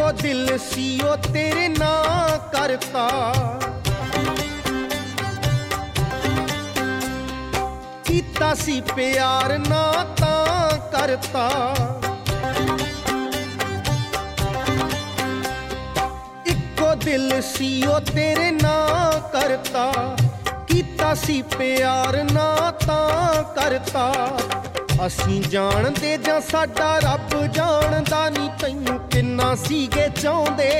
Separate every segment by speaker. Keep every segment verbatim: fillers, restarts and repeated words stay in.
Speaker 1: दिल सी ओ तेरे ना करता, कीता सी प्यार ना तां करता। इक्को दिल सी ओ तेरे ना करता, कीता सी प्यार ना तां करता। असीं जाणदे जां साडा रब जाणदा नी तैनूं किन्ना सीगे चाहुंदे।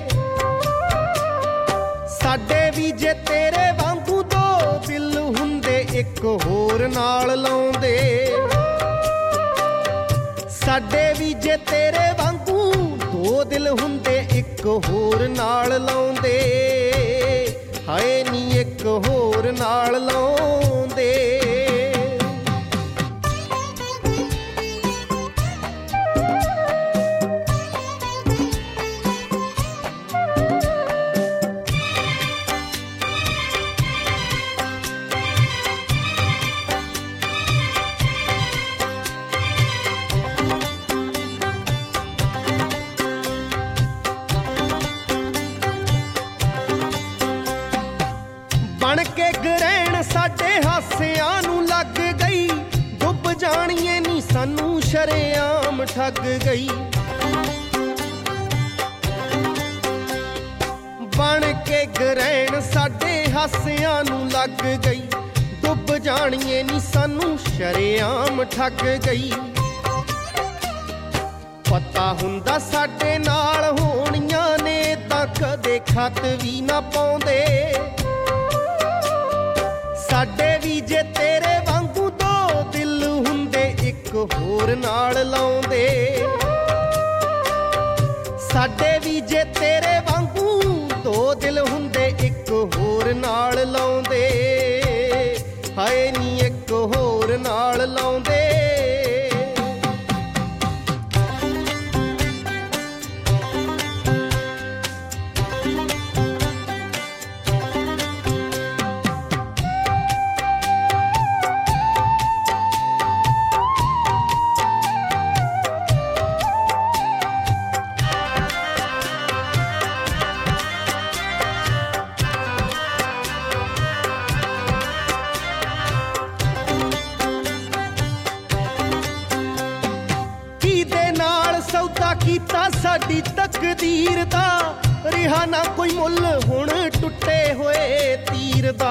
Speaker 1: साडे भी जे तेरे वांगू दो दिल हुंदे इक होर नाल लाउंदे। साडे भी जे तेरे वांगू दो दिल हुंदे इक होर नाल लाउंदे। हाय नी इक होर नाल लाउंदे। बन के ग्रहण साडे हासियां नूं लग गई, डुब जाणीए नी सानू शरेआम ठग गई। बन के ग्रहण साडे हासियां नूं लग गई, डुब जाणीए नी सानू शरेआम ठग गई। पता हुंदा साडे नाल होणियां ने तां कदे खत भी ना पाउंदे। साडे भी जे तेरे वांगू दो दिल हुंदे इक होर नाल लाउंदे। साडे भी जे तेरे वांगू दो दिल हुंदे इक होर नाल लाउंदे। हाय नी इक होर नाल लाउंदे। सौदा कीता साडी तकदीर दा, रिहा ना कोई मुल हुण टुटे होए तीर दा।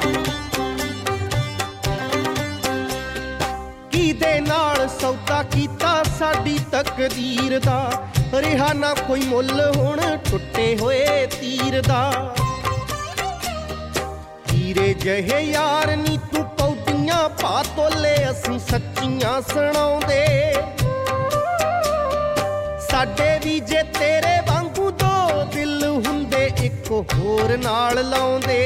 Speaker 1: कीदे नाल सौदा कीता साडी तकदीर दा, रिहा ना कोई मुल हुण टुटे होए तीर दा। हीरे जहे यार नी तू पौटियां पा तोले असीं सच्चियां सुणाउंदे। साडे भी जे तेरे वांगू दो दिल हुंदे इक होर नाल लाउंदे।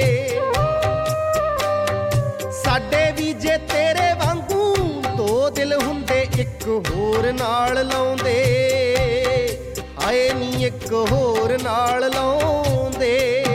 Speaker 1: साडे भी जे तेरे वांगू दो दिल हुंदे इक होर नाल लाउंदे। हाय नी इक होर नाल लाउंदे।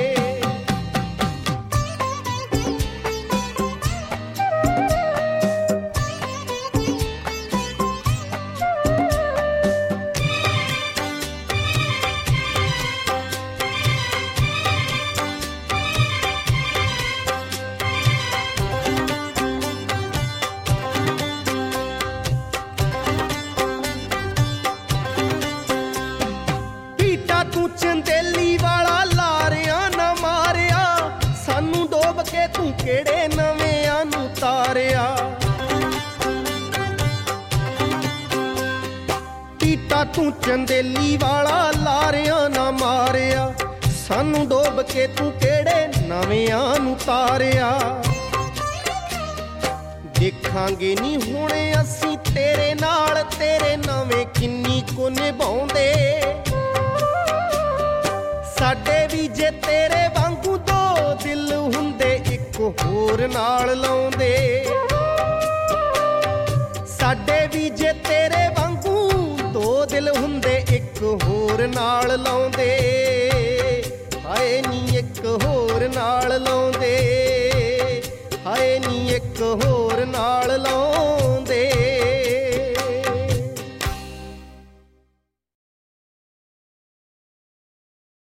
Speaker 1: तू चंदेली वाला लारिया ना मारिया, सानू डोब के तू केड़े नवेआं नू तारिया। पीटा तू चंदेली वाला लारिया ना मारिया, सानू डोब के तू केड़े नवेआं नू तारिया। देखांगे नी हुणे असीं तेरे नाल तेरे नवें किन्नी को निभाउंदे। साडे भी जे तेरे वांगू दो दिल हुंदे इक होर नाल लाउंदे। साडे भी जे तेरे वांगू दो दिल हुंदे इक होर नाल लाउंदे। हाय नी इक होर नाल लाउंदे। हाय नी इक होर नाल लाउंदे।